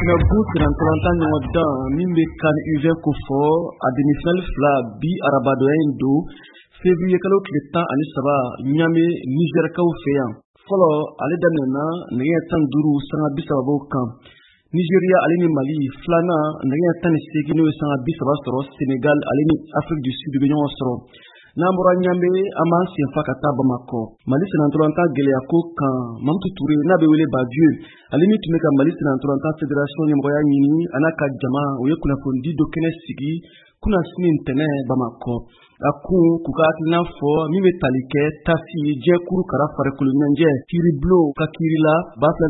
na buusiran tolontan ɲɔgɔn dan min bɛ kan UV ko fɔ a demi-finale fila bi arabadoya in don février kalo tile 13 ɲame Nigɛrikaw fɛ yan. Fɔlɔ ale daminɛna nɛgɛ 15 sanga 30 kan. Nigeria ale ni Mali filanan nɛgɛ 18 n'o ye sanga 30 sɔrɔ. Senegal ale ni Afrique du Sud bɛ ɲɔgɔn sɔrɔ. N'an bɔra Ɲambe an b'an senfa ka taa Bamakɔ. Mali senatɔlɔntan gɛlɛya ko kan Mamutu Ture n'a bɛ wele Badieu ale min tun bɛ ka Mali senatɔlɔntan fédération ɲɛmɔgɔya ɲini a n'a ka jama o ye kunnafoni do kɛnɛ sigi kunna sini ntɛnɛn Bamakɔ. A kun k'u ka hakilina fɔ min bɛ tali kɛ tasi jɛkuru kara farikolo ɲɛnajɛ kiiribulon ka kiiri la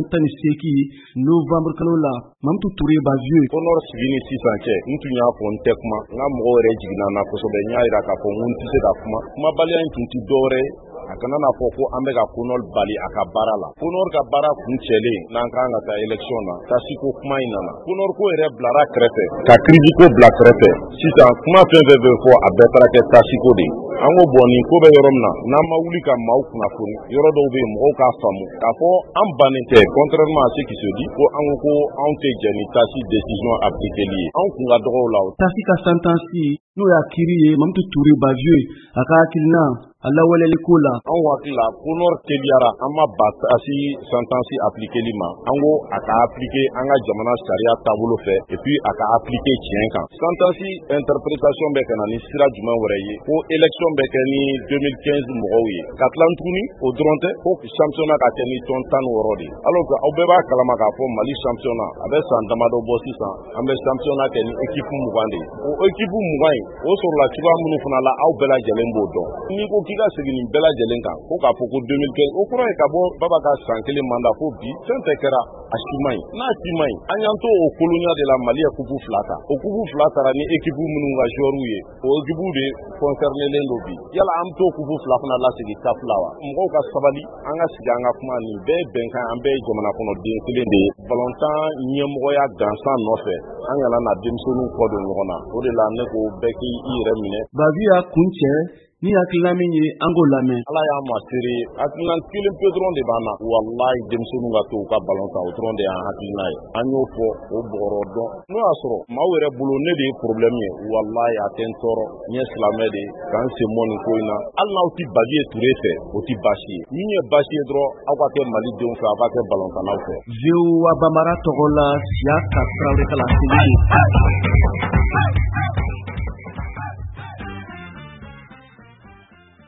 2018 novembre kalo la. Mamutu Ture Badieu Honor sigi ni sisan cɛ n tun y'a fɔ n tɛ kuma n ka mɔgɔw yɛrɛ jiginna na kosɛbɛ n y'a jira k'a fɔ n tɛ se ka kumabaliya in tun tɛ dɔwɛrɛ a kana n'a fɔ ko an bɛ ka Honor bali a ka baara la. Honor ka baara kun cɛlen n'an kan ka taa élection na tasi ko kuma in nana. Honor ko yɛrɛ bilara kɛrɛfɛ ka kiriji ko bila kɛrɛfɛ sisan kuma fɛn fɛn bɛ fɔ a bɛɛ taara kɛ tasi ko de. An ko bɔn nin ko bɛ yɔrɔ min na n'an ma wuli ka maaw kunnafoni yɔrɔ dɔw bɛ yen mɔgɔw k'a faamu k'a fɔ an bannen tɛ contrairement à ce qui se dit ko an ko anw tɛ jɛ ni tasi décision appliquée ye. Anw kun ka dɔgɔw la. Tasi ka santansi n'o y'a kiiri ye Mamutu Ture Badieu a ka hakilina a lawaleli ko la. Anw hakili la Honor teliyara an ma ba tasi santansi appliquée ma an ko a ka appliquer an ka jamana sariya taabolo fɛ et puis a ka appliquer tiɲɛ kan. Santansi interprétation bɛ ka na ni sira jumɛn wɛrɛ ye ko élection bɛ kɛ ni 2015 mɔgɔw ye ka tilan tuguni o dɔrɔn tɛ ko championnat ka kɛ ni tɔn 16 de ye. Alors que aw bɛɛ b'a kalama k'a fɔ Mali championnat a bɛ san damadɔ bɔ sisan an bɛ championnat kɛ ni équipe 20 de ye. O équipe 20 in o sɔrɔla cogoya minnu fana la aw bɛɛ lajɛlen b'o dɔn. N'i ko k'i ka segin nin bɛɛ lajɛlen kan ko k'a fɔ ko 2015 o kɔrɔ ye ka bɔ Baba ka san kelen mandat fo bi fɛn fɛn kɛra a si man ɲi. N'a si man ɲi an y'an to o kolonya de la Mali ye kupu 2 ta. O kupu 2 taara ni équipe minnu ka joueurs ye o équipe de concernelen do bi. Yala an to kupu 2 fana lasigi CAF la wa. Mɔgɔw ka sabali an ka sigi an ka kuma nin bɛɛ bɛnkan an bɛɛ ye jamana kɔnɔ den kelen de ye. Ballontan ɲɛmɔgɔya gansan nɔfɛ an kana na denmisɛnninw kɔ don ɲɔgɔn na. O de la ne ko bɛɛ k'i yɛrɛ minɛ. Badieu y'a kun cɛ ni hakilina min ye an k'o lamɛn. Ala y'a ma seere hakilina kelen pe dɔrɔn de b'an na walayi denmisɛnninw ka to u ka ballon ta o dɔrɔn de y'an hakilina ye. An y'o fɔ o bɔgɔrɔ dɔn n'o y'a sɔrɔ maaw yɛrɛ bolo ne de ye problème ye walayi a tɛ n tɔɔrɔ n ye silamɛ de ye k'an sen bɔ nin ko in na hali n'aw ti Badieu Ture fɛ o ti baasi ye min ye baasi ye dɔrɔn aw ka kɛ Mali denw fɛ aw ka kɛ ballon tannaw fɛ. VOA Bambara tɔgɔ la Siaka Traoré ka laseli